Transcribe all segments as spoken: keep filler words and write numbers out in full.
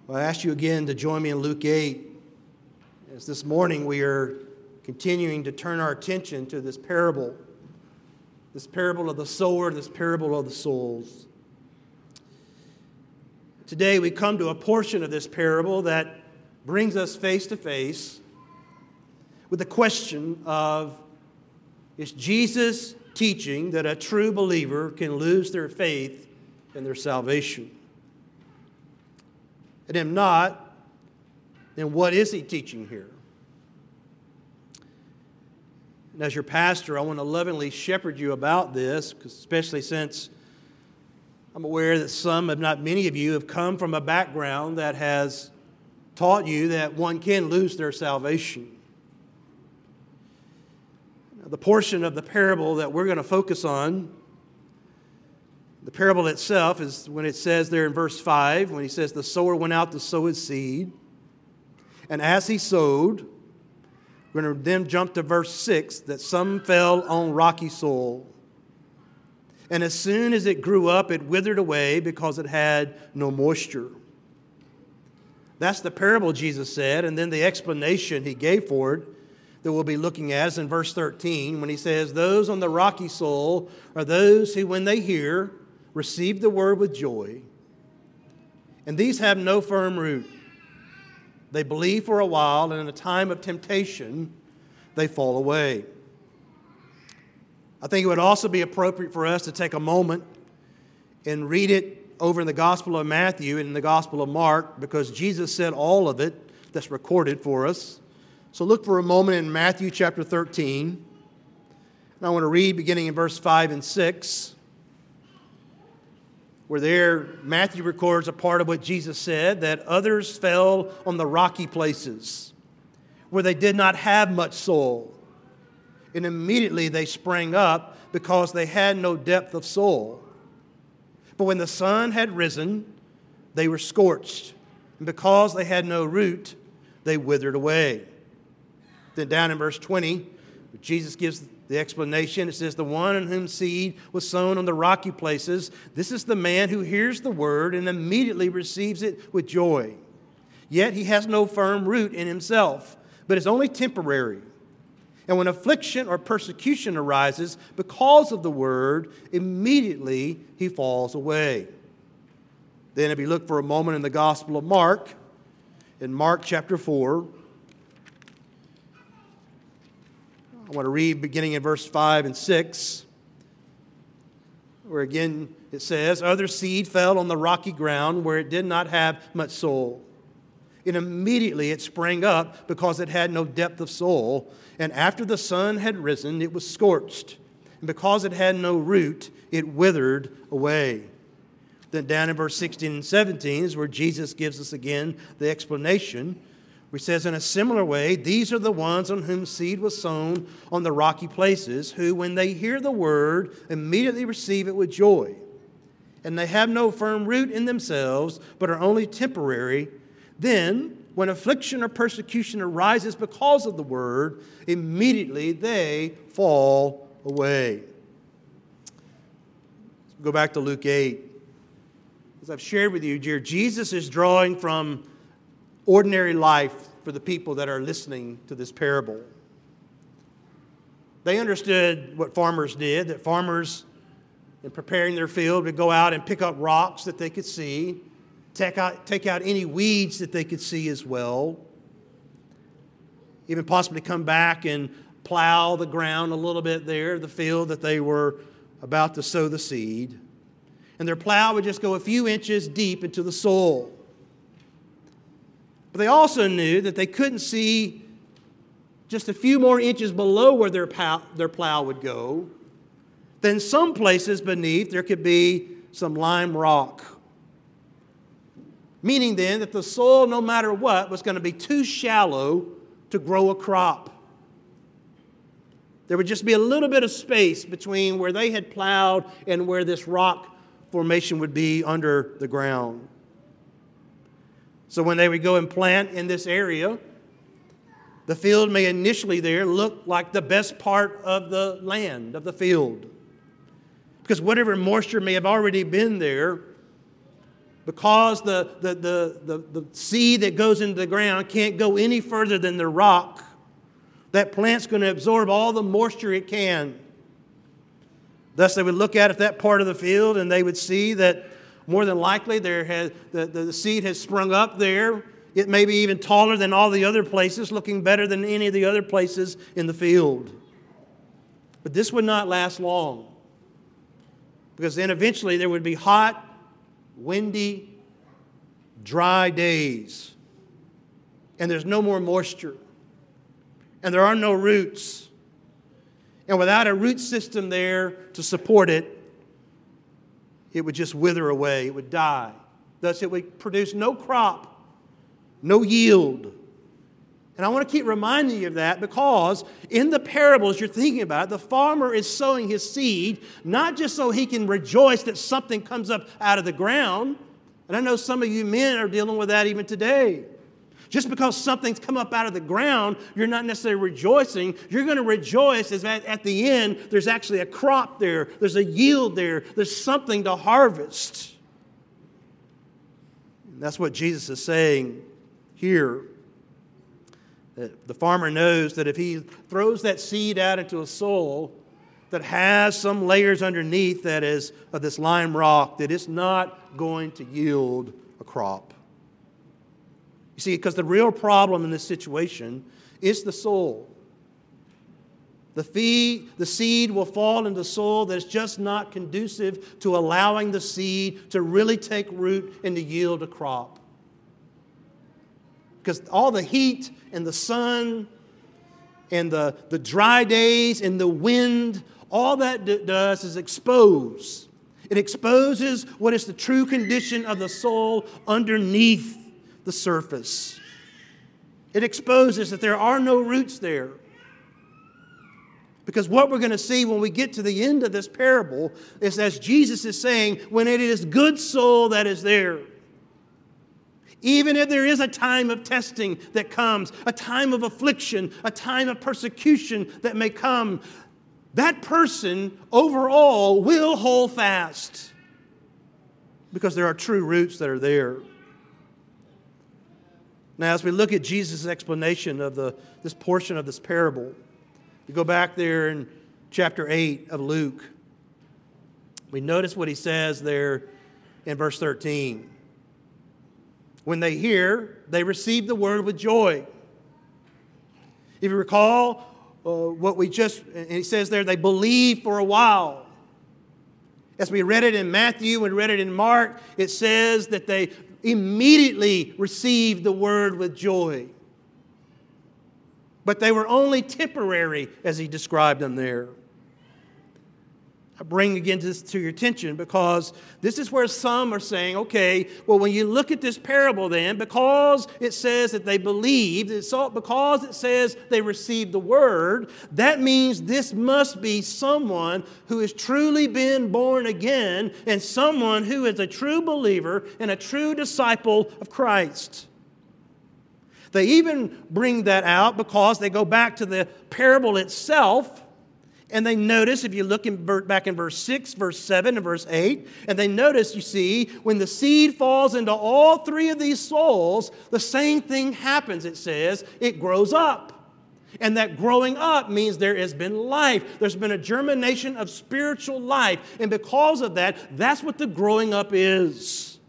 Well, I ask you again to join me in Luke eight, as this morning we are continuing to turn our attention to this parable, this parable of the sower, this parable of the souls. Today we come to a portion of this parable that brings us face to face with the question of, is Jesus teaching that a true believer can lose their faith in their salvation? And if not, then what is he teaching here? And as your pastor, I want to lovingly shepherd you about this, especially since I'm aware that some, if not many of you, have come from a background that has taught you that one can lose their salvation. The portion of the parable that we're going to focus on, the parable itself, is when it says there in verse five, when he says, the sower went out to sow his seed, and as he sowed, we're going to then jump to verse six, that some fell on rocky soil. And as soon as it grew up, it withered away because it had no moisture. That's the parable Jesus said, and then the explanation he gave for it that we'll be looking at is in verse thirteen, when he says, those on the rocky soil are those who, when they hear, receive the word with joy. And these have no firm root. They believe for a while, and in a time of temptation, they fall away. I think it would also be appropriate for us to take a moment and read it over in the Gospel of Matthew and in the Gospel of Mark, because Jesus said all of it that's recorded for us. So look for a moment in Matthew chapter thirteen. And I want to read beginning in verse five and six, where there Matthew records a part of what Jesus said, that others fell on the rocky places where they did not have much soil. And immediately they sprang up because they had no depth of soil. But when the sun had risen, they were scorched. And because they had no root, they withered away. Then down in verse twenty, Jesus gives the explanation. It says, the one in whom seed was sown on the rocky places, this is the man who hears the word and immediately receives it with joy. Yet he has no firm root in himself, but is only temporary. And when affliction or persecution arises because of the word, immediately he falls away. Then if you look for a moment in the Gospel of Mark, in Mark chapter four, I want to read beginning in verse five and six, where again it says, other seed fell on the rocky ground where it did not have much soil. And immediately it sprang up because it had no depth of soil. And after the sun had risen, it was scorched. And because it had no root, it withered away. Then down in verse sixteen and seventeen is where Jesus gives us again the explanation. Where he says, in a similar way, these are the ones on whom seed was sown on the rocky places, who, when they hear the word, immediately receive it with joy. And they have no firm root in themselves, but are only temporary. Then, when affliction or persecution arises because of the word, immediately they fall away. Let's go back to Luke eight. As I've shared with you, dear, Jesus is drawing from ordinary life for the people that are listening to this parable. They understood what farmers did, that farmers, in preparing their field, would go out and pick up rocks that they could see, take out, take out any weeds that they could see as well, even possibly come back and plow the ground a little bit there, the field that they were about to sow the seed. And their plow would just go a few inches deep into the soil. But they also knew that they couldn't see just a few more inches below where their plow, their plow would go. Then some places beneath there could be some lime rock. Meaning then that the soil, no matter what, was going to be too shallow to grow a crop. There would just be a little bit of space between where they had plowed and where this rock formation would be under the ground. So when they would go and plant in this area, the field may initially there look like the best part of the land, of the field. Because whatever moisture may have already been there, because the, the, the, the, the seed that goes into the ground can't go any further than the rock, that plant's going to absorb all the moisture it can. Thus, they would look at that part of the field and they would see that more than likely there has, the, the, the seed has sprung up there. It may be even taller than all the other places, looking better than any of the other places in the field. But this would not last long, because then eventually there would be hot, windy, dry days. And there's no more moisture. And there are no roots. And without a root system there to support it, it would just wither away. It would die. Thus, it would produce no crop, no yield. And I want to keep reminding you of that, because in the parables you're thinking about, the farmer is sowing his seed, not just so he can rejoice that something comes up out of the ground. And I know some of you men are dealing with that even today. Just because something's come up out of the ground, you're not necessarily rejoicing. You're going to rejoice as at, at the end, there's actually a crop there. There's a yield there. There's something to harvest. And that's what Jesus is saying here. That the farmer knows that if he throws that seed out into a soil that has some layers underneath that is of this lime rock, that it's not going to yield a crop. You see, because the real problem in this situation is the soil. The, feed, the seed will fall into soil that is just not conducive to allowing the seed to really take root and to yield a crop. Because all the heat and the sun and the, the dry days and the wind, all that d- does is expose. It exposes what is the true condition of the soil underneath the surface. It exposes that there are no roots there. Because what we're going to see when we get to the end of this parable is, as Jesus is saying, when it is good soil that is there, even if there is a time of testing that comes, a time of affliction, a time of persecution that may come, that person overall will hold fast, because there are true roots that are there. Now, as we look at Jesus' explanation of the, this portion of this parable, we go back there in chapter eight of Luke. We notice what he says there in verse thirteen. When they hear, they receive the word with joy. If you recall uh, what we just, and he says there, they believe for a while. As we read it in Matthew and read it in Mark, it says that they immediately received the word with joy. But they were only temporary, as he described them there. I bring again this to your attention because this is where some are saying, okay, well, when you look at this parable then, because it says that they believed, it's all, because it says they received the word, that means this must be someone who has truly been born again and someone who is a true believer and a true disciple of Christ. They even bring that out because they go back to the parable itself. And they notice, if you look in, back in verse six, verse seven, and verse eight, and they notice, you see, when the seed falls into all three of these soils, the same thing happens, it says. It grows up. And that growing up means there has been life. There's been a germination of spiritual life. And because of that, that's what the growing up is.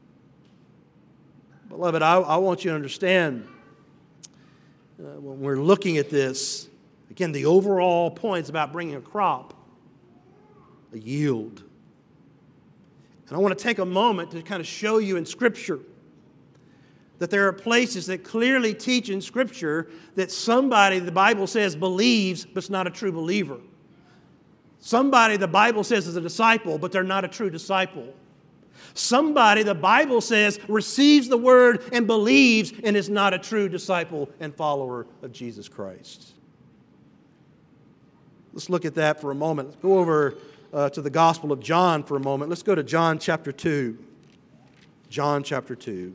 Beloved, I, I want you to understand, uh, when we're looking at this, again, the overall point is about bringing a crop, a yield. And I want to take a moment to kind of show you in Scripture that there are places that clearly teach in Scripture that somebody, the Bible says, believes, but is not a true believer. Somebody, the Bible says, is a disciple, but they're not a true disciple. Somebody, the Bible says, receives the word and believes and is not a true disciple and follower of Jesus Christ. Let's look at that for a moment. Let's go over uh, to the Gospel of John for a moment. Let's go to John chapter two. John chapter two.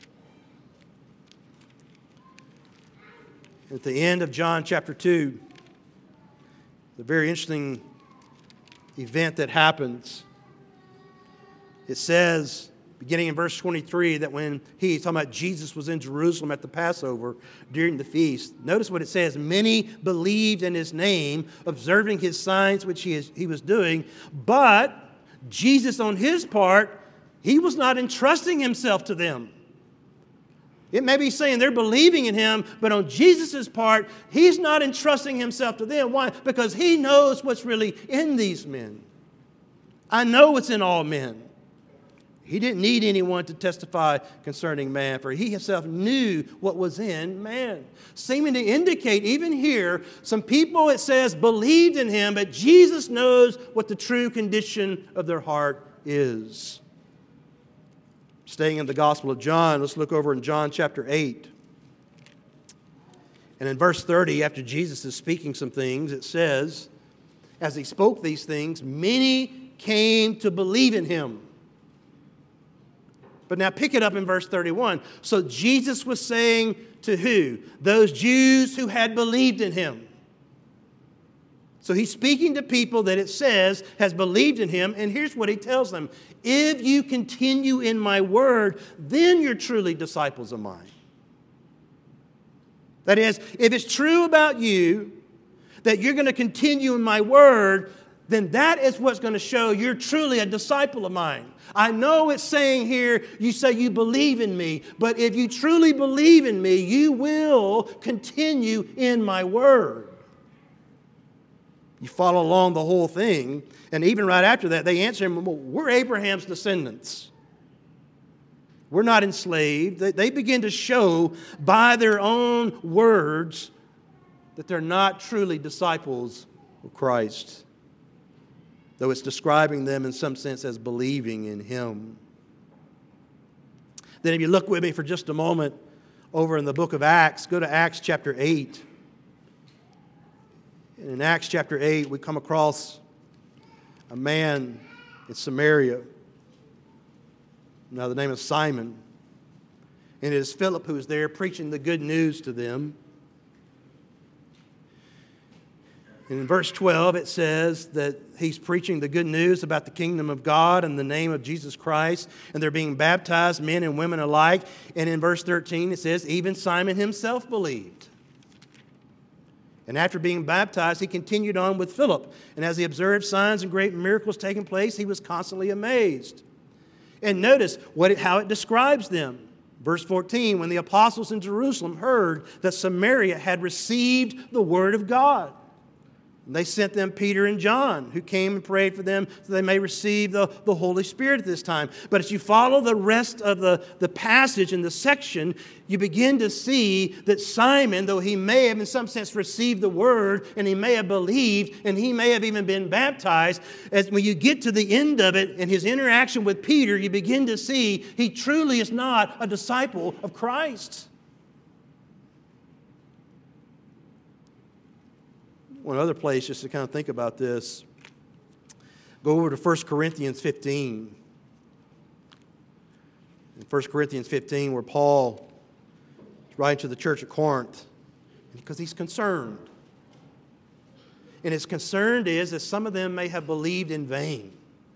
At the end of John chapter two, the very interesting event that happens. It says beginning in verse twenty-three, that when he, he's talking about Jesus was in Jerusalem at the Passover during the feast. Notice what it says, many believed in his name, observing his signs which he, is, he was doing. But Jesus on his part, he was not entrusting himself to them. It may be saying they're believing in him, but on Jesus' part, he's not entrusting himself to them. Why? Because he knows what's really in these men. I know what's in all men. He didn't need anyone to testify concerning man, for he himself knew what was in man. Seeming to indicate, even here, some people, it says, believed in him, but Jesus knows what the true condition of their heart is. Staying in the Gospel of John, let's look over in John chapter eight. And in verse thirty, after Jesus is speaking some things, it says, as he spoke these things, many came to believe in him. But now pick it up in verse thirty-one. So Jesus was saying to who? Those Jews who had believed in him. So he's speaking to people that it says has believed in him, and here's what he tells them. If you continue in my word, then you're truly disciples of mine. That is, if it's true about you that you're going to continue in my word, then that is what's going to show you're truly a disciple of mine. I know it's saying here, you say you believe in me, but if you truly believe in me, you will continue in my word. You follow along the whole thing, and even right after that, they answer him, well, we're Abraham's descendants. We're not enslaved. They, they begin to show by their own words that they're not truly disciples of Christ, though it's describing them in some sense as believing in him. Then if you look with me for just a moment over in the book of Acts, go to Acts chapter eight. And in Acts chapter eight, we come across a man in Samaria. Now the name is Simon. And it is Philip who is there preaching the good news to them. And in verse twelve, it says that he's preaching the good news about the kingdom of God in the name of Jesus Christ. And they're being baptized, men and women alike. And in verse thirteen, it says, even Simon himself believed. And after being baptized, he continued on with Philip. And as he observed signs and great miracles taking place, he was constantly amazed. And notice what it, how it describes them. Verse fourteen, when the apostles in Jerusalem heard that Samaria had received the word of God, and they sent them Peter and John, who came and prayed for them so they may receive the, the Holy Spirit at this time. But as you follow the rest of the, the passage in the section, you begin to see that Simon, though he may have in some sense received the word, and he may have believed, and he may have even been baptized, as when you get to the end of it in his interaction with Peter, you begin to see he truly is not a disciple of Christ. One other place, just to kind of think about this, go over to First Corinthians fifteen. In First Corinthians fifteen, where Paul is writing to the church at Corinth, because he's concerned. And his concern is that some of them may have believed in vain.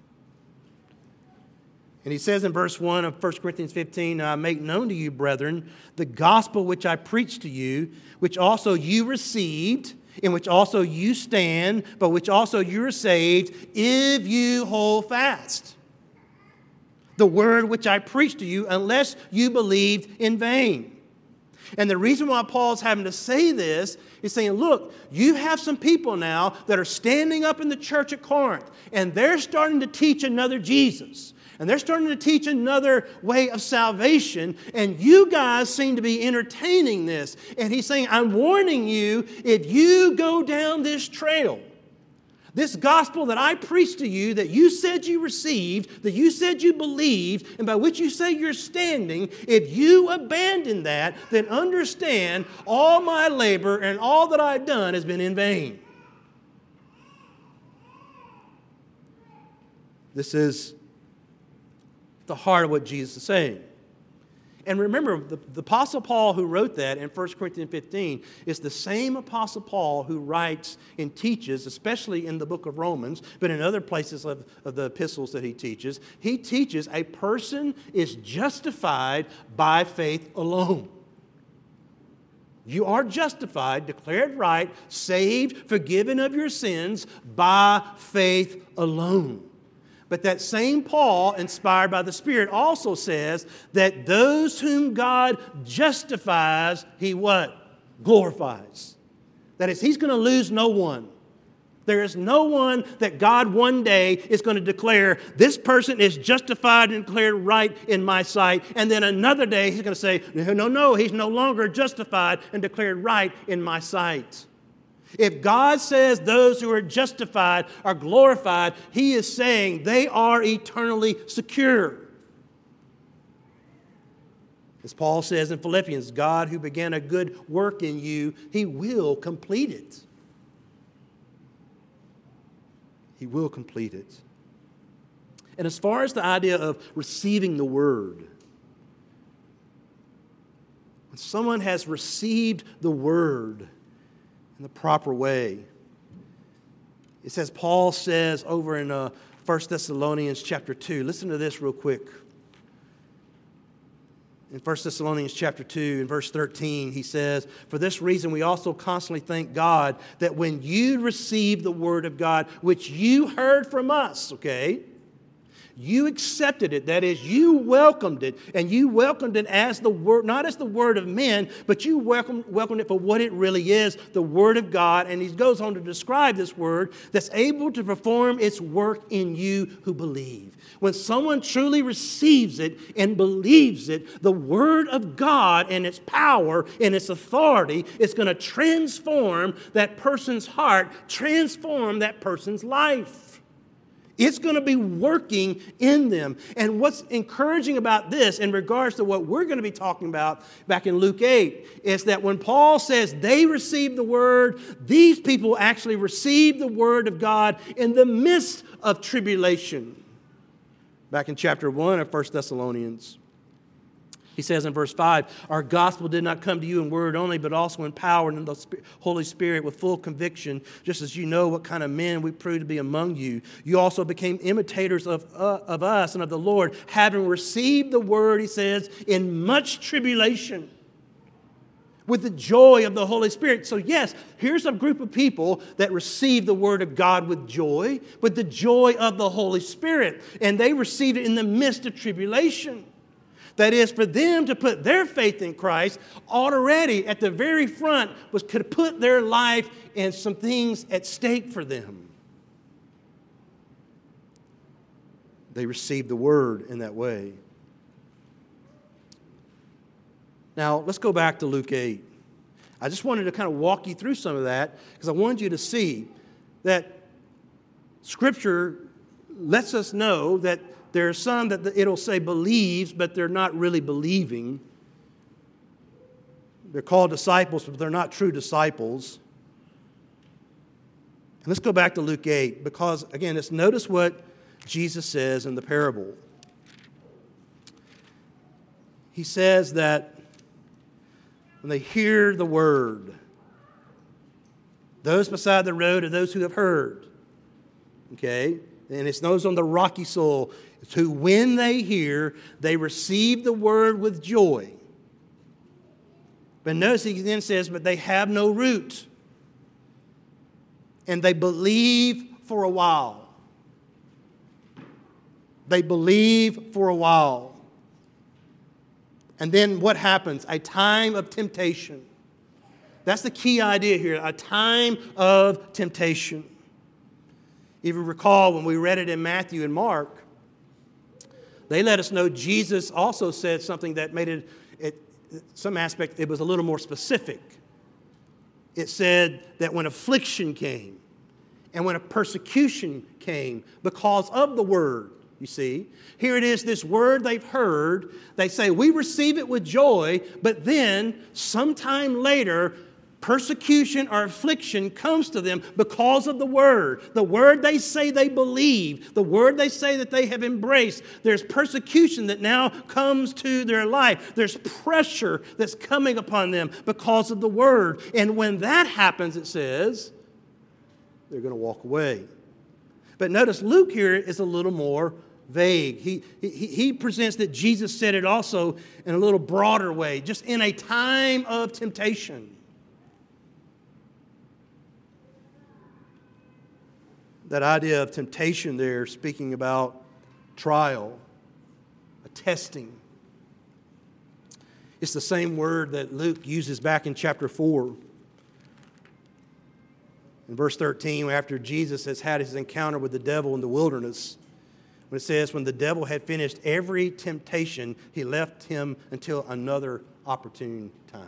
And he says in verse one of First Corinthians fifteen, I make known to you, brethren, the gospel which I preached to you, which also you received, in which also you stand, but which also you are saved, if you hold fast the word which I preached to you, unless you believed in vain. And the reason why Paul's having to say this is saying, look, you have some people now that are standing up in the church at Corinth, and they're starting to teach another Jesus. And they're starting to teach another way of salvation, and you guys seem to be entertaining this. And he's saying, I'm warning you, if you go down this trail, this gospel that I preached to you, that you said you received, that you said you believed, and by which you say you're standing, if you abandon that, then understand all my labor and all that I've done has been in vain. This is the heart of what Jesus is saying. And remember, the, the Apostle Paul who wrote that in First Corinthians fifteen is the same Apostle Paul who writes and teaches, especially in the book of Romans, but in other places of, of the epistles that he teaches. He teaches a person is justified by faith alone. You are justified, declared right, saved, forgiven of your sins by faith alone. But that same Paul, inspired by the Spirit, also says that those whom God justifies, he what? Glorifies. That is, he's going to lose no one. There is no one that God one day is going to declare, this person is justified and declared right in my sight. And then another day he's going to say, no, no, no, he's no longer justified and declared right in my sight. If God says those who are justified are glorified, he is saying they are eternally secure. As Paul says in Philippians, God who began a good work in you, he will complete it. He will complete it. And as far as the idea of receiving the word, when someone has received the word in the proper way, it says, Paul says over in uh, First Thessalonians chapter two, listen to this real quick. In First Thessalonians chapter two, in verse thirteen, he says, for this reason we also constantly thank God that when you received the word of God, which you heard from us, okay, you accepted it. That is, you welcomed it. And you welcomed it as the word, not as the word of men, but you welcomed, welcomed it for what it really is, the word of God. And he goes on to describe this word that's able to perform its work in you who believe. When someone truly receives it and believes it, the word of God and its power and its authority is going to transform that person's heart, transform that person's life. It's going to be working in them. And what's encouraging about this in regards to what we're going to be talking about back in Luke eight is that when Paul says they received the word, these people actually received the word of God in the midst of tribulation. Back in chapter one of First Thessalonians. He says in verse five, our gospel did not come to you in word only, but also in power and in the Holy Spirit with full conviction, just as you know what kind of men we proved to be among you. You also became imitators of, uh, of us and of the Lord, having received the word, he says, in much tribulation, with the joy of the Holy Spirit. So yes, here's a group of people that received the word of God with joy, with the joy of the Holy Spirit. And they received it in the midst of tribulation. That is, for them to put their faith in Christ already at the very front was to put their life and some things at stake for them. They received the word in that way. Now, let's go back to Luke eight. I just wanted to kind of walk you through some of that because I wanted you to see that Scripture lets us know that there are some that it'll say believes, but they're not really believing. They're called disciples, but they're not true disciples. And let's go back to Luke eight, because, again, let's notice what Jesus says in the parable. He says that when they hear the word, those beside the road are those who have heard. Okay? And it's those on the rocky soil who, when they hear, they receive the word with joy. But notice he then says, but they have no root. And they believe for a while. They believe for a while. And then what happens? A time of temptation. That's the key idea here, a time of temptation. If you recall, when we read it in Matthew and Mark, they let us know Jesus also said something that made it, it, some aspect, it was a little more specific. It said that when affliction came and when a persecution came because of the word, you see, here it is, this word they've heard, they say, we receive it with joy, but then sometime later, persecution or affliction comes to them because of the Word. The Word they say they believe, the Word they say that they have embraced. There's persecution that now comes to their life. There's pressure that's coming upon them because of the Word. And when that happens, it says, they're going to walk away. But notice Luke here is a little more vague. He, he, he presents that Jesus said it also in a little broader way, just in a time of temptation. That idea of temptation there, speaking about trial, a testing. It's the same word that Luke uses back in chapter four. In verse thirteen, after Jesus has had his encounter with the devil in the wilderness, when it says, when the devil had finished every temptation, he left him until another opportune time.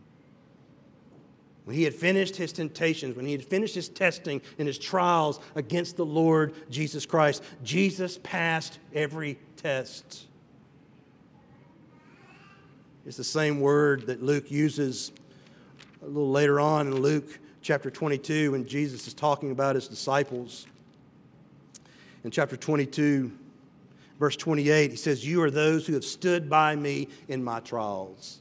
When he had finished his temptations, when he had finished his testing and his trials against the Lord Jesus Christ, Jesus passed every test. It's the same word that Luke uses a little later on in Luke chapter twenty-two when Jesus is talking about his disciples. In chapter twenty-two, verse twenty-eight, he says, "You are those who have stood by me in my trials."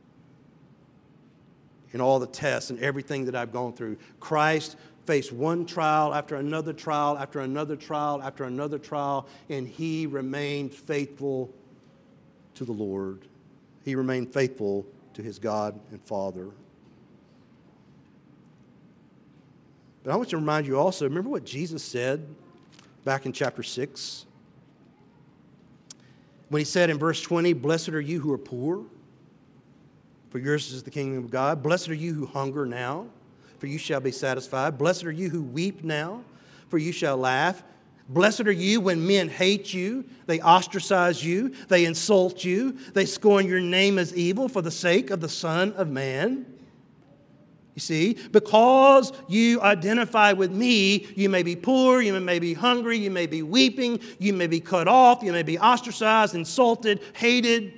In all the tests and everything that I've gone through. Christ faced one trial after another trial after another trial after another trial, and he remained faithful to the Lord. He remained faithful to his God and Father. But I want to remind you also, remember what Jesus said back in chapter six? When he said in verse twenty, "Blessed are you who are poor, for yours is the kingdom of God. Blessed are you who hunger now, for you shall be satisfied. Blessed are you who weep now, for you shall laugh. Blessed are you when men hate you, they ostracize you, they insult you, they scorn your name as evil for the sake of the Son of Man." You see, because you identify with me, you may be poor, you may be hungry, you may be weeping, you may be cut off, you may be ostracized, insulted, hated.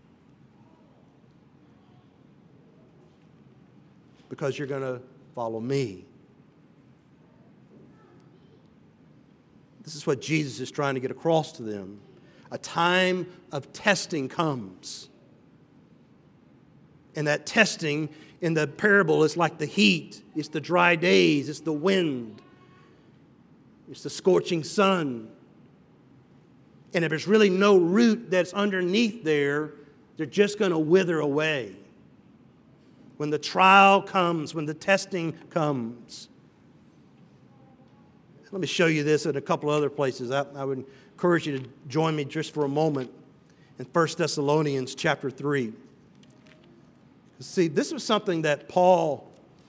Because you're going to follow me. This is what Jesus is trying to get across to them. A time of testing comes. And that testing in the parable is like the heat. It's the dry days. It's the wind. It's the scorching sun. And if there's really no root that's underneath there, they're just going to wither away. When the trial comes, when the testing comes. Let me show you this at a couple of other places. I, I would encourage you to join me just for a moment in First Thessalonians chapter three. See, this was something that Paul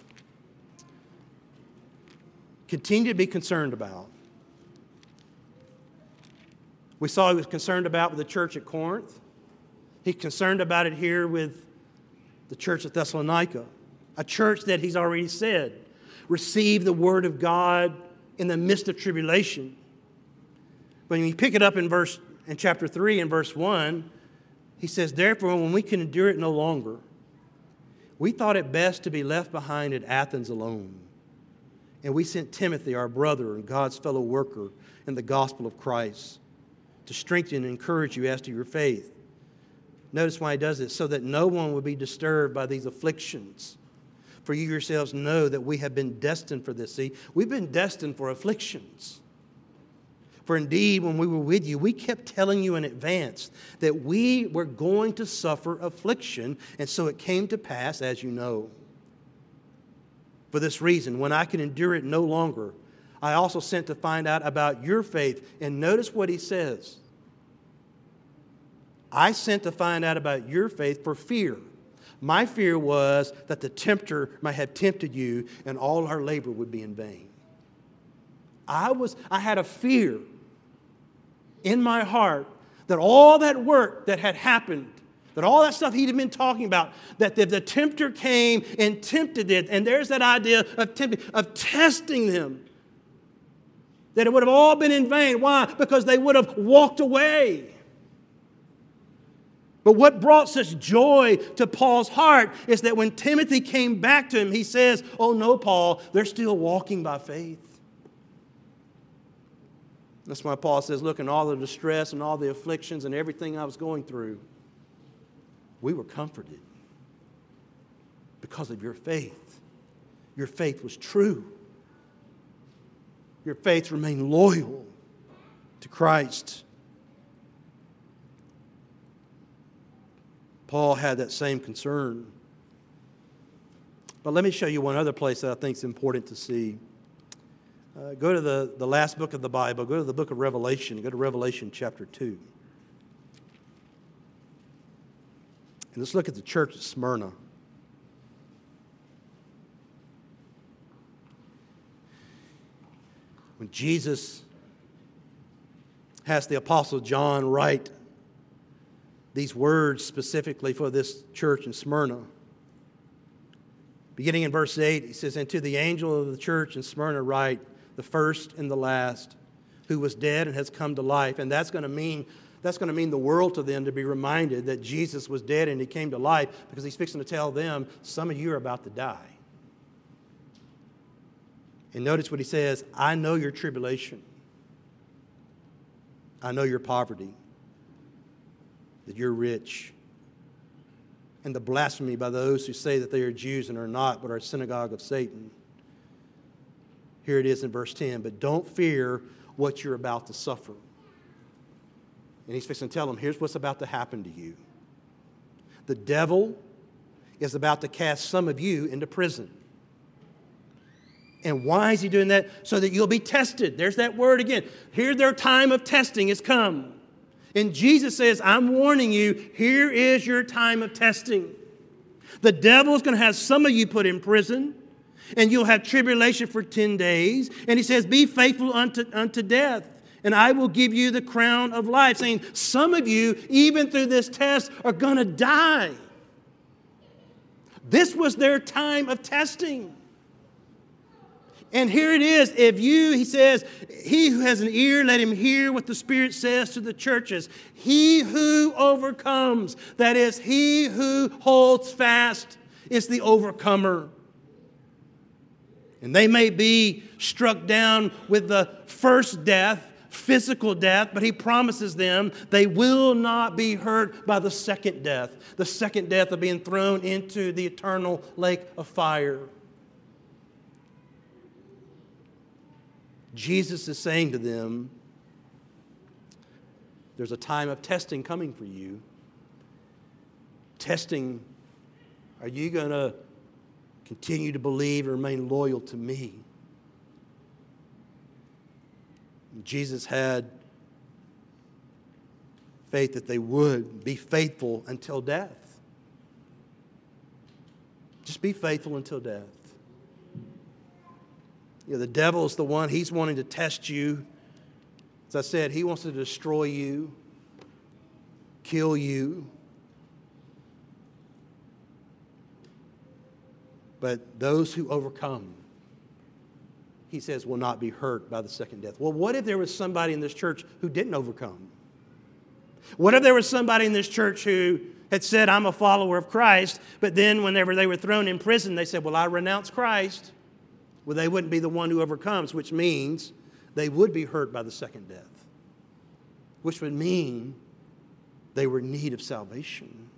continued to be concerned about. We saw he was concerned about with the church at Corinth. He's concerned about it here with the church at Thessalonica, a church that he's already said received the word of God in the midst of tribulation. When you pick it up in verse in chapter three and verse one, he says, "Therefore, when we can endure it no longer, we thought it best to be left behind at Athens alone. And we sent Timothy, our brother and God's fellow worker in the gospel of Christ, to strengthen and encourage you as to your faith." Notice why he does it, so that no one will be disturbed by these afflictions. For you yourselves know that we have been destined for this. See, we've been destined for afflictions. For indeed, when we were with you, we kept telling you in advance that we were going to suffer affliction, and so it came to pass, as you know. For this reason, when I could endure it no longer, I also sent to find out about your faith. And notice what he says. I sent to find out about your faith for fear. My fear was that the tempter might have tempted you and all our labor would be in vain. I was, I had a fear in my heart that all that work that had happened, that all that stuff he'd been talking about, that if the tempter came and tempted it, and there's that idea of tempting, of testing them, that it would have all been in vain. Why? Because they would have walked away. But what brought such joy to Paul's heart is that when Timothy came back to him, he says, oh no, Paul, they're still walking by faith. That's why Paul says, look, in all the distress and all the afflictions and everything I was going through, we were comforted because of your faith. Your faith was true. Your faith remained loyal to Christ. Paul had that same concern. But let me show you one other place that I think is important to see. Uh, go to the, the last book of the Bible. Go to the book of Revelation. Go to Revelation chapter two. And let's look at the church at Smyrna. When Jesus has the Apostle John write these words specifically for this church in Smyrna. Beginning in verse eight, he says, and to the angel of the church in Smyrna write, the first and the last, who was dead and has come to life. And that's going to mean that's going to mean the world to them to be reminded that Jesus was dead and he came to life, because he's fixing to tell them, some of you are about to die. And notice what he says, I know your tribulation. I know your poverty, that you're rich, and the blasphemy by those who say that they are Jews and are not, but are a synagogue of Satan. Here it is in verse ten, but don't fear what you're about to suffer. And he's fixing to tell them, here's what's about to happen to you. The devil is about to cast some of you into prison. And why is he doing that? So that you'll be tested. There's that word again. Here their time of testing has come. And Jesus says, I'm warning you, here is your time of testing. The devil is going to have some of you put in prison, and you'll have tribulation for ten days. And he says, be faithful unto, unto death, and I will give you the crown of life. Saying, some of you, even through this test, are going to die. This was their time of testing. And here it is. If you, he says, he who has an ear, let him hear what the Spirit says to the churches. He who overcomes, that is, he who holds fast, is the overcomer. And they may be struck down with the first death, physical death, but he promises them they will not be hurt by the second death. The second death of being thrown into the eternal lake of fire. Jesus is saying to them, there's a time of testing coming for you. Testing, are you going to continue to believe and remain loyal to me? Jesus had faith that they would be faithful until death. Just be faithful until death. You know, the devil is the one, he's wanting to test you. As I said, he wants to destroy you, kill you. But those who overcome, he says, will not be hurt by the second death. Well, what if there was somebody in this church who didn't overcome? What if there was somebody in this church who had said, I'm a follower of Christ, but then whenever they were thrown in prison, they said, well, I renounce Christ. Well, they wouldn't be the one who overcomes, which means they would be hurt by the second death, which would mean they were in need of salvation.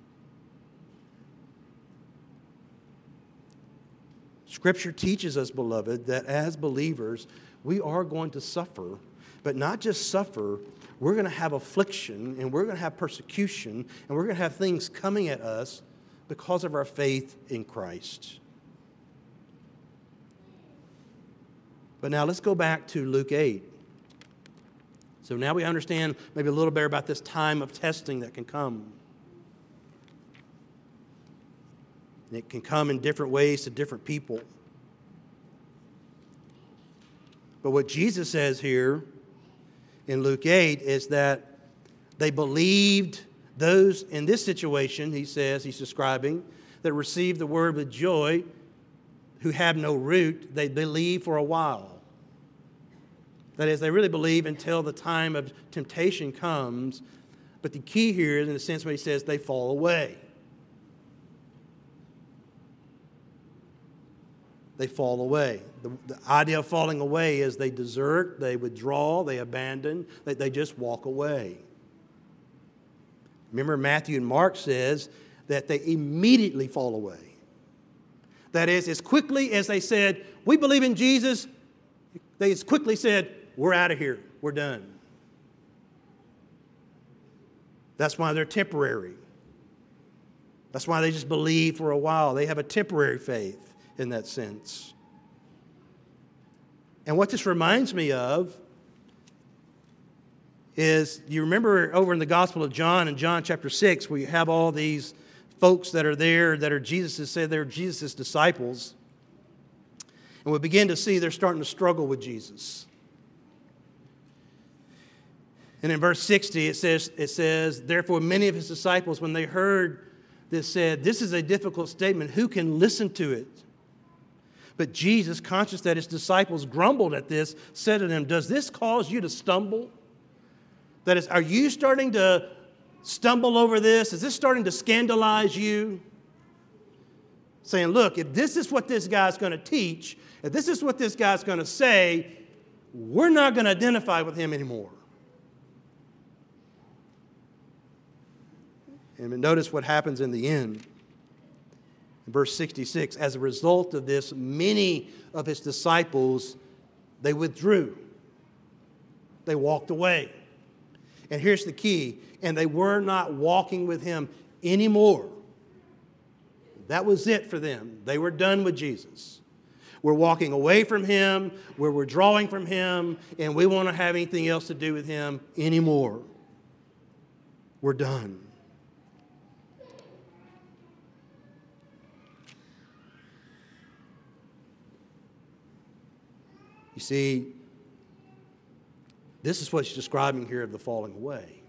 Scripture teaches us, beloved, that as believers, we are going to suffer, but not just suffer, we're going to have affliction, and we're going to have persecution, and we're going to have things coming at us because of our faith in Christ. But now let's go back to Luke eight. So now we understand maybe a little bit about this time of testing that can come. And it can come in different ways to different people. But what Jesus says here in Luke eight is that they believed, those in this situation, he says, he's describing, that received the word with joy, who have no root, they believe for a while. That is, they really believe until the time of temptation comes, But the key here is in the sense when he says they fall away. They fall away. The, the idea of falling away is they desert, they withdraw, they abandon, they, they just walk away. Remember, Matthew and Mark says that they immediately fall away. That is, as quickly as they said, we believe in Jesus, they as quickly said, we're out of here, we're done. That's why they're temporary. That's why they just believe for a while. They have a temporary faith in that sense. And what this reminds me of is, you remember over in the Gospel of John, in John chapter six, where you have all these folks that are there that are Jesus' said they're Jesus' disciples. And we begin to see they're starting to struggle with Jesus. And in verse sixty, it says, it says, therefore many of his disciples, when they heard this, said, this is a difficult statement. Who can listen to it? But Jesus, conscious that his disciples grumbled at this, said to them, does this cause you to stumble? That is, are you starting to stumble over this? Is this starting to scandalize you? Saying, look, if this is what this guy's going to teach, if this is what this guy's going to say, we're not going to identify with him anymore. And notice what happens in the end. In verse sixty-six, as a result of this, many of his disciples, they withdrew. They walked away. And here's the key. And they were not walking with him anymore. That was it for them. They were done with Jesus. We're walking away from him. We're withdrawing from him. And we won't have anything else to do with him anymore. We're done. You see, this is what he's describing here of the falling away.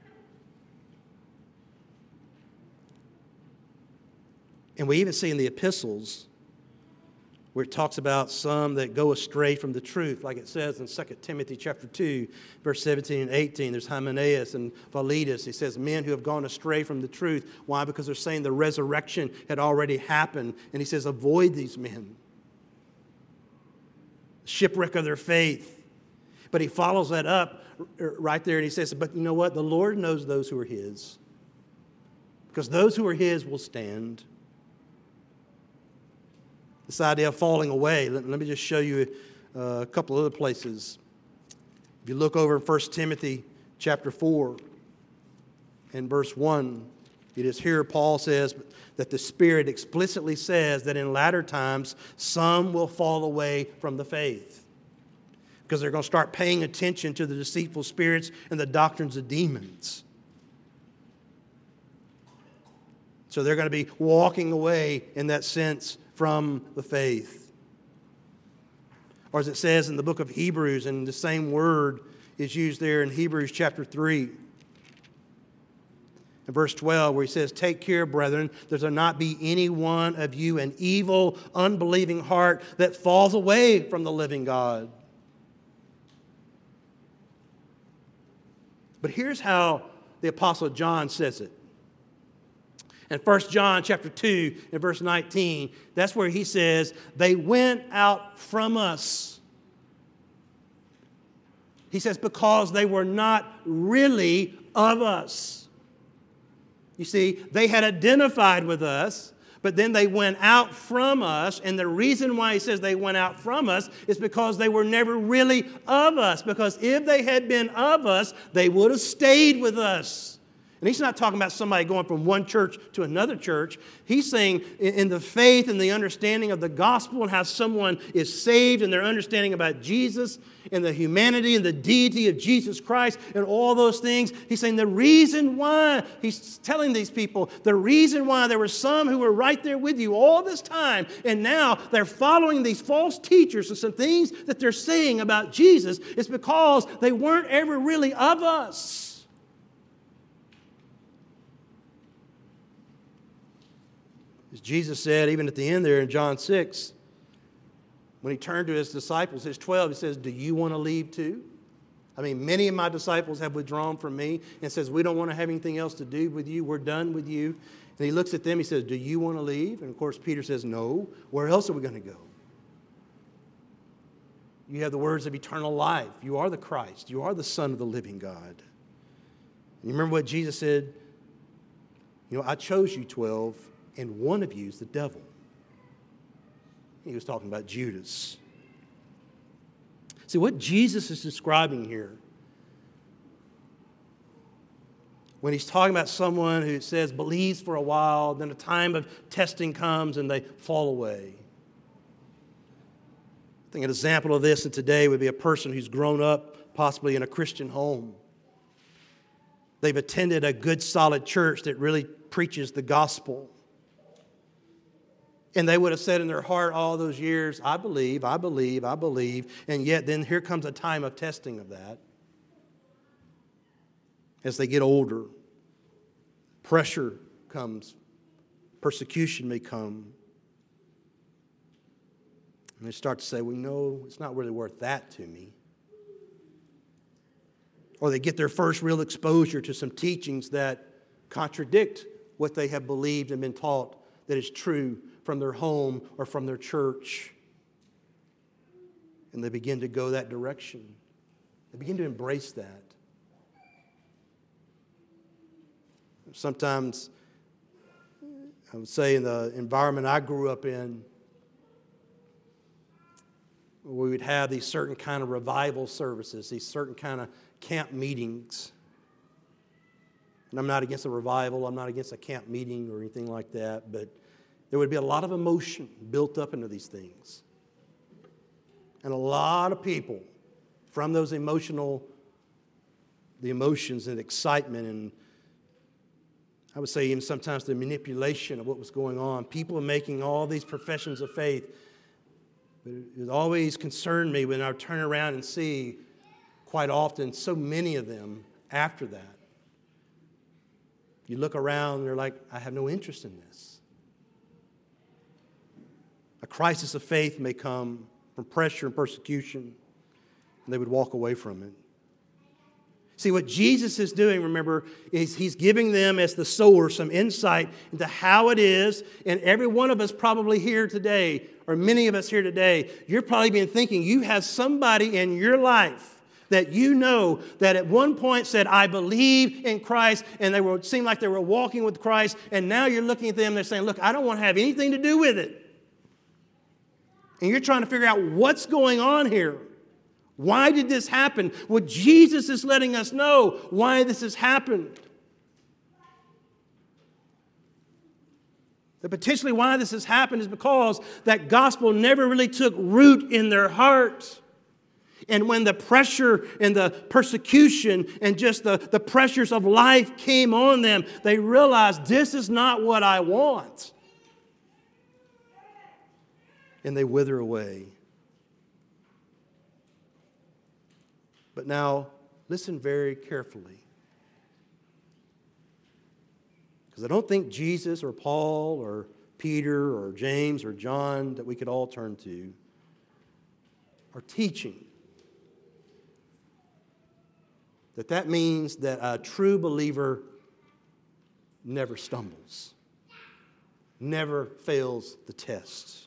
And we even see in the epistles where it talks about some that go astray from the truth, like it says in Second Timothy chapter two, verse seventeen and eighteen. There's Hymenaeus and Philetus. He says, men who have gone astray from the truth. Why? Because they're saying the resurrection had already happened. And he says, avoid these men. Shipwreck of their faith. But he follows that up right there and he says, but you know what? The Lord knows those who are his. Because those who are his will stand. This idea of falling away, let, let me just show you uh, a couple other places. If you look over in First Timothy chapter four and verse one, it is here Paul says that the Spirit explicitly says that in latter times some will fall away from the faith because they're going to start paying attention to the deceitful spirits and the doctrines of demons. So they're going to be walking away in that sense from the faith. Or as it says in the book of Hebrews, and the same word is used there in Hebrews chapter three. In verse twelve, where he says, take care, brethren, that there not be any one of you an evil, unbelieving heart that falls away from the living God. But here's how the Apostle John says it. In First John chapter two, in verse nineteen, that's where he says, they went out from us. He says, because they were not really of us. You see, they had identified with us, but then they went out from us. And the reason why he says they went out from us is because they were never really of us. Because if they had been of us, they would have stayed with us. And he's not talking about somebody going from one church to another church. He's saying in the faith and the understanding of the gospel and how someone is saved and their understanding about Jesus and the humanity and the deity of Jesus Christ and all those things. He's saying the reason why, he's telling these people, the reason why there were some who were right there with you all this time and now they're following these false teachers and some things that they're saying about Jesus is because they weren't ever really of us. As Jesus said, even at the end there in John six, when he turned to his disciples, his twelve, he says, do you want to leave too? I mean, many of my disciples have withdrawn from me and says, we don't want to have anything else to do with you. We're done with you. And he looks at them, he says, do you want to leave? And of course, Peter says, no. Where else are we going to go? You have the words of eternal life. You are the Christ. You are the Son of the living God. You remember what Jesus said? You know, I chose you twelve, and one of you is the devil. He was talking about Judas. See, what Jesus is describing here, when he's talking about someone who says believes for a while, then a time of testing comes and they fall away. I think an example of this in today would be a person who's grown up possibly in a Christian home. They've attended a good, solid church that really preaches the gospel. And they would have said in their heart all those years, I believe, I believe, I believe. And yet then here comes a time of testing of that. As they get older, pressure comes, persecution may come. And they start to say, well, no, it's not really worth that to me. Or they get their first real exposure to some teachings that contradict what they have believed and been taught that is true from their home or from their church. And they begin to go that direction. They begin to embrace that. Sometimes, I would say in the environment I grew up in, we would have these certain kind of revival services, these certain kind of camp meetings. And I'm not against a revival, I'm not against a camp meeting or anything like that, but there would be a lot of emotion built up into these things. And a lot of people from those emotional, the emotions and excitement and I would say even sometimes the manipulation of what was going on. People are making all these professions of faith. But it always concerned me when I would turn around and see quite often so many of them after that. You look around and they're like, I have no interest in this. A crisis of faith may come from pressure and persecution, and they would walk away from it. See, what Jesus is doing, remember, is he's giving them as the sower some insight into how it is. And every one of us probably here today, or many of us here today, you're probably been thinking you have somebody in your life that you know that at one point said, I believe in Christ, and they were seemed like they were walking with Christ, and now you're looking at them and they're saying, look, I don't want to have anything to do with it. And you're trying to figure out what's going on here. Why did this happen? Well, Jesus is letting us know why this has happened. That potentially why this has happened is because that gospel never really took root in their heart. And when the pressure and the persecution and just the, the pressures of life came on them, they realized this is not what I want. And they wither away. But now, listen very carefully. Because I don't think Jesus or Paul or Peter or James or John that we could all turn to are teaching that that means that a true believer never stumbles, never fails the test.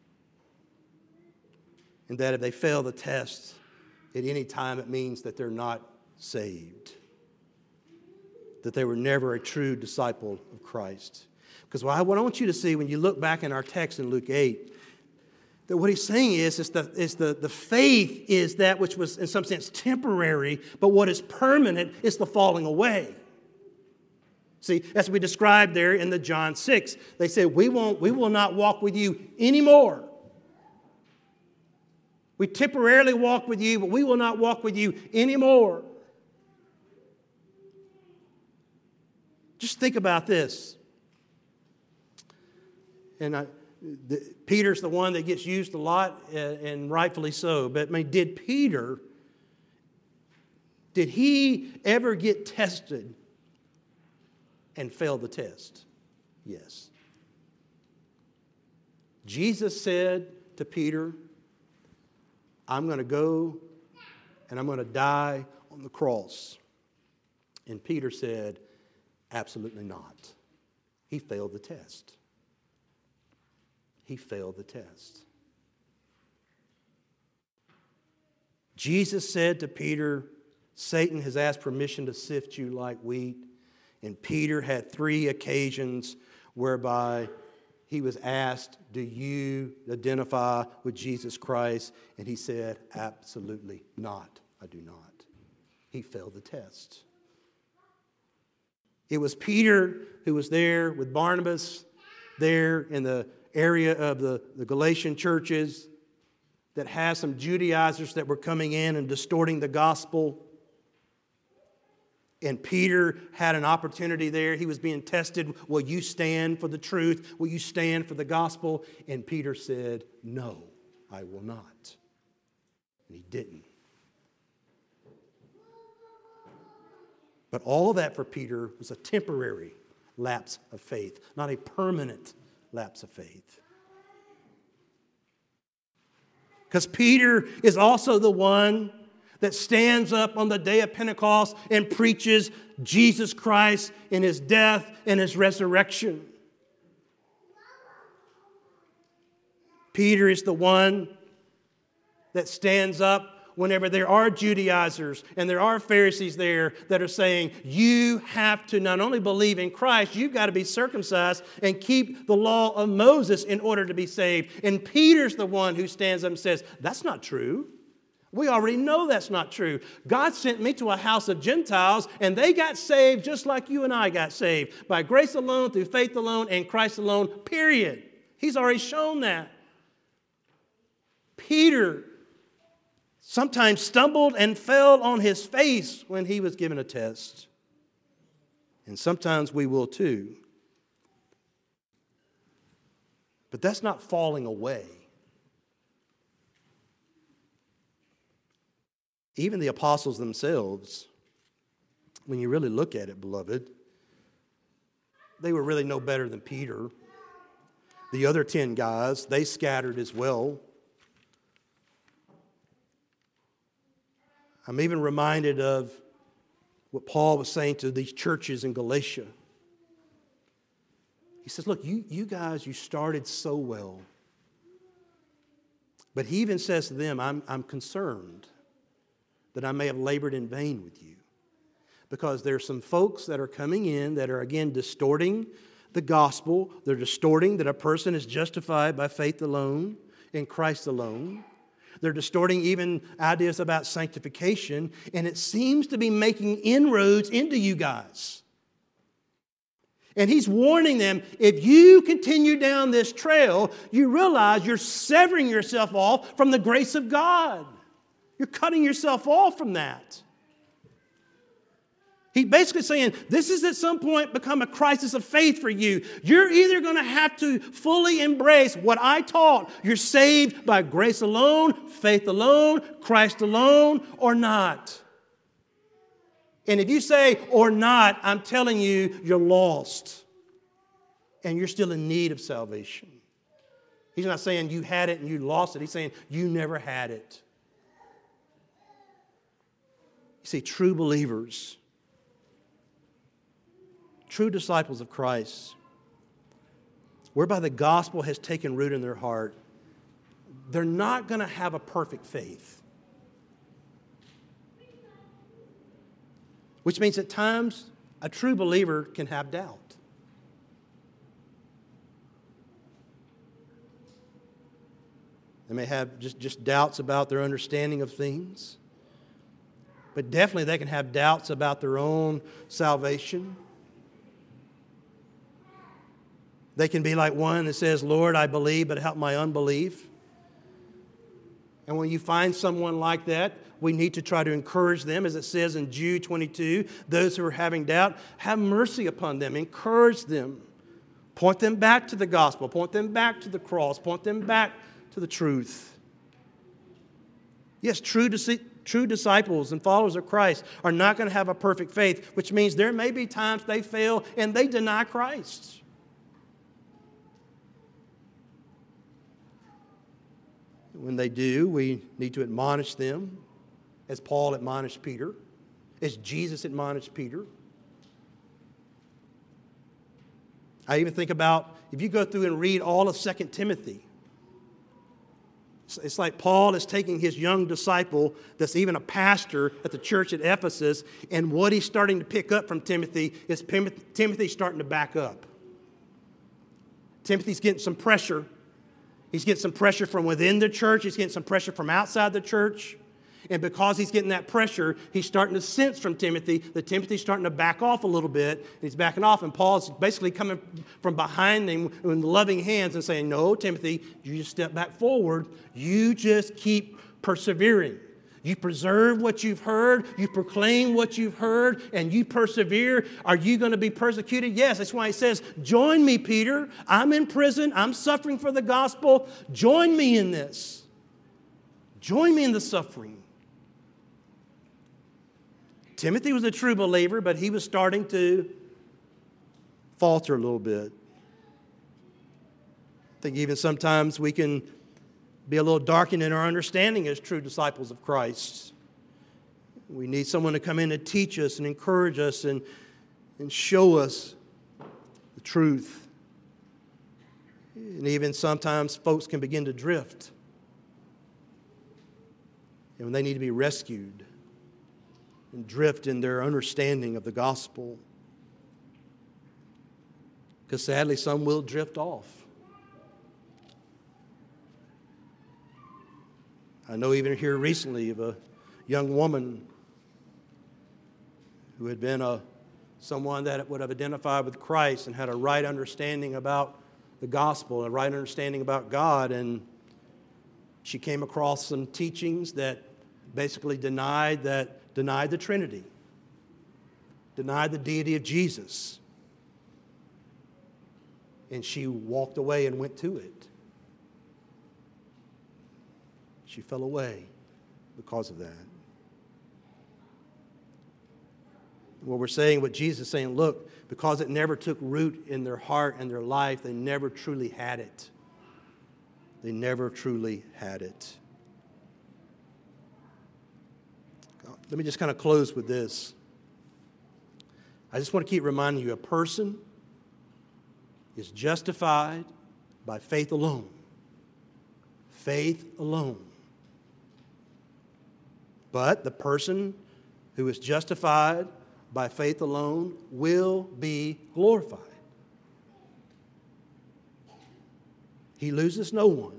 And that if they fail the test, at any time, it means that they're not saved. That they were never a true disciple of Christ. Because what I want you to see when you look back in our text in Luke eight, that what he's saying is, is, the, is the, the faith is that which was in some sense temporary, but what is permanent is the falling away. See, as we described there in the John six, they said, we won't, we will not walk with you anymore. We temporarily walk with you, but we will not walk with you anymore. Just think about this. And I, the, Peter's the one that gets used a lot, uh, and rightfully so. But I mean, did Peter, did he ever get tested and fail the test? Yes. Jesus said to Peter, I'm going to go and I'm going to die on the cross? And Peter said, absolutely not. He failed the test. He failed the test. Jesus said to Peter, Satan has asked permission to sift you like wheat. And Peter had three occasions whereby he was asked, do you identify with Jesus Christ? And he said, absolutely not. I do not. He failed the test. It was Peter who was there with Barnabas, there in the area of the, the Galatian churches, that has some Judaizers that were coming in and distorting the gospel. And Peter had an opportunity there. He was being tested. Will you stand for the truth? Will you stand for the gospel? And Peter said, no, I will not. And he didn't. But all of that for Peter was a temporary lapse of faith, not a permanent lapse of faith. Because Peter is also the one that stands up on the day of Pentecost and preaches Jesus Christ in His death and His resurrection. Peter is the one that stands up whenever there are Judaizers and there are Pharisees there that are saying, you have to not only believe in Christ, you've got to be circumcised and keep the law of Moses in order to be saved. And Peter's the one who stands up and says, that's not true. We already know that's not true. God sent me to a house of Gentiles, and they got saved just like you and I got saved. By grace alone, through faith alone, and Christ alone, period. He's already shown that. Peter sometimes stumbled and fell on his face when he was given a test. And sometimes we will too. But that's not falling away. Even the apostles themselves, when you really look at it, beloved, they were really no better than Peter. The other ten guys, they scattered as well. I'm even reminded of what Paul was saying to these churches in Galatia. He says, look, you, you guys, you started so well. But he even says to them, I'm, I'm concerned that I may have labored in vain with you. Because there are some folks that are coming in that are, again, distorting the gospel. They're distorting that a person is justified by faith alone, in Christ alone. They're distorting even ideas about sanctification, and it seems to be making inroads into you guys. And he's warning them, if you continue down this trail, you realize you're severing yourself off from the grace of God. You're cutting yourself off from that. He's basically saying, this is at some point become a crisis of faith for you. You're either going to have to fully embrace what I taught. You're saved by grace alone, faith alone, Christ alone, or not. And if you say, or not, I'm telling you, you're lost. And you're still in need of salvation. He's not saying you had it and you lost it. He's saying you never had it. You see, true believers, true disciples of Christ, whereby the gospel has taken root in their heart, they're not going to have a perfect faith. Which means at times a true believer can have doubt. They may have just, just doubts about their understanding of things. But definitely they can have doubts about their own salvation. They can be like one that says, Lord, I believe, but help my unbelief. And when you find someone like that, we need to try to encourage them, as it says in Jude twenty-two, those who are having doubt, have mercy upon them, encourage them. Point them back to the gospel, point them back to the cross, point them back to the truth. Yes, true dece- True disciples and followers of Christ are not going to have a perfect faith, which means there may be times they fail and they deny Christ. When they do, we need to admonish them, as Paul admonished Peter. as Jesus admonished Peter. I even think about, if you go through and read all of Second Timothy, it's like Paul is taking his young disciple that's even a pastor at the church at Ephesus, and what he's starting to pick up from Timothy is Timothy starting to back up. Timothy's getting some pressure. He's getting some pressure from within the church. He's getting some pressure from outside the church. And because he's getting that pressure, he's starting to sense from Timothy that Timothy's starting to back off a little bit. And he's backing off, and Paul's basically coming from behind him with loving hands and saying, no, Timothy, you just step back forward. You just keep persevering. You preserve what you've heard. You proclaim what you've heard, and you persevere. Are you going to be persecuted? Yes, that's why he says, join me, Peter. I'm in prison. I'm suffering for the gospel. Join me in this. Join me in the suffering. Timothy was a true believer, but he was starting to falter a little bit. I think even sometimes we can be a little darkened in our understanding as true disciples of Christ. We need someone to come in and teach us and encourage us and, and show us the truth. And even sometimes folks can begin to drift. And when they need to be rescued and drift in their understanding of the gospel. Because sadly, some will drift off. I know even here recently of a young woman who had been a someone that would have identified with Christ and had a right understanding about the gospel, a right understanding about God, and she came across some teachings that basically denied that denied the Trinity, denied the deity of Jesus. And she walked away and went to it. She fell away because of that. What we're saying, what Jesus is saying, look, because it never took root in their heart and their life, they never truly had it. They never truly had it. Let me just kind of close with this. I just want to keep reminding you, a person is justified by faith alone. Faith alone. But the person who is justified by faith alone will be glorified. He loses no one.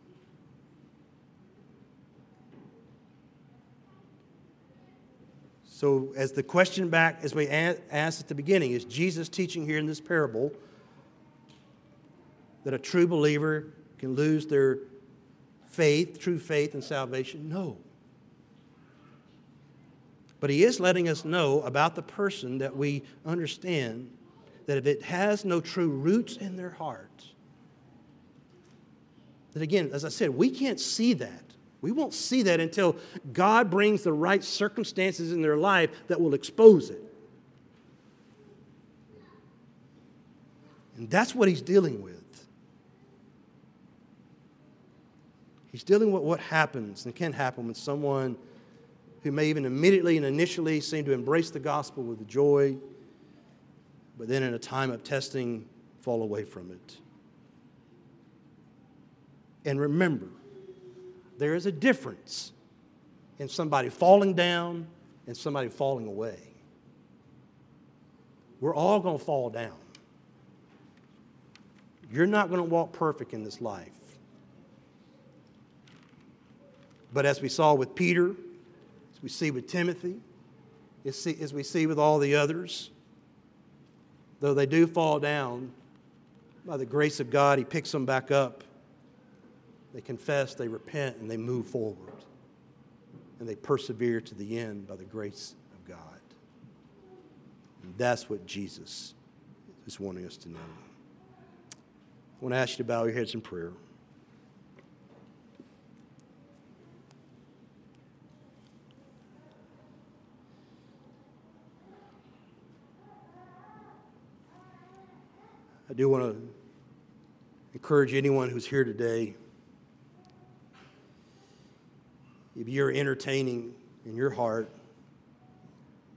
So as the question back, as we asked at the beginning, is Jesus teaching here in this parable that a true believer can lose their faith, true faith and salvation? No. But he is letting us know about the person that we understand that if it has no true roots in their heart, that again, as I said, we can't see that. We won't see that until God brings the right circumstances in their life that will expose it. And that's what he's dealing with. He's dealing with what happens and can happen when someone who may even immediately and initially seem to embrace the gospel with joy, but then in a time of testing, fall away from it. And remember, there is a difference in somebody falling down and somebody falling away. We're all going to fall down. You're not going to walk perfect in this life. But as we saw with Peter, as we see with Timothy, as we see with all the others, though they do fall down, by the grace of God, he picks them back up. They confess, they repent, and they move forward. And they persevere to the end by the grace of God. And that's what Jesus is wanting us to know. I want to ask you to bow your heads in prayer. I do want to encourage anyone who's here today, if you're entertaining in your heart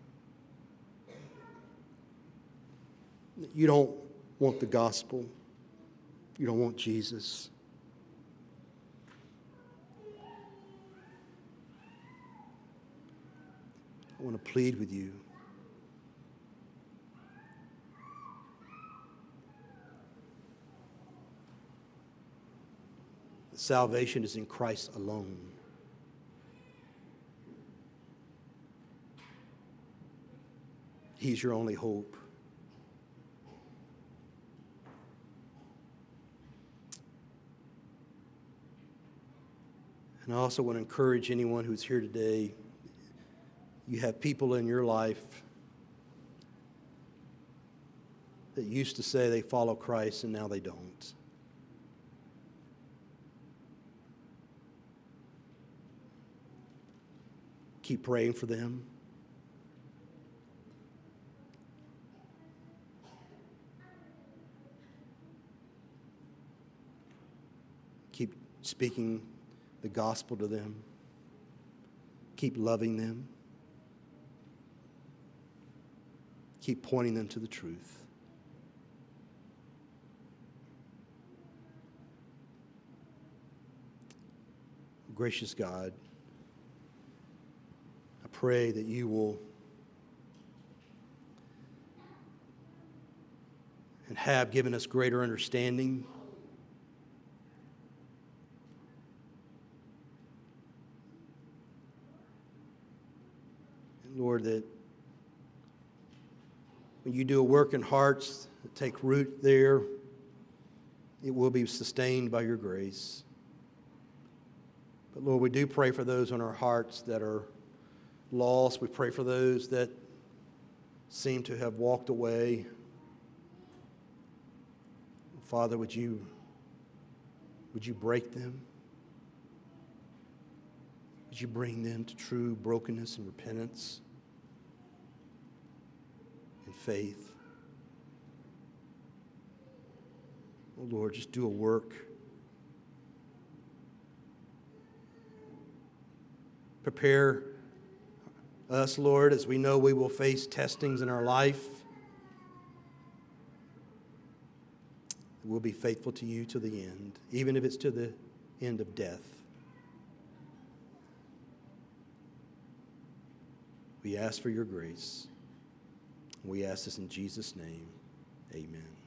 you don't want the gospel. You don't want Jesus. I want to plead with you. Salvation is in Christ alone. He's your only hope. And I also want to encourage anyone who's here today. You have people in your life that used to say they follow Christ and now they don't. Keep praying for them. Keep speaking the gospel to them. Keep loving them. Keep pointing them to the truth. Gracious God, I pray that you will and have given us greater understanding and Lord, that when you do a work in hearts that take root there, it will be sustained by your grace. But Lord, we do pray for those in our hearts that are lost. We pray for those that seem to have walked away. Father, would you, would you break them? Would you bring them to true brokenness and repentance and faith? Oh Lord, just do a work. Prepare us, Lord, as we know we will face testings in our life. We'll be faithful to you to the end, even if it's to the end of death. We ask for your grace. We ask this in Jesus' name. Amen.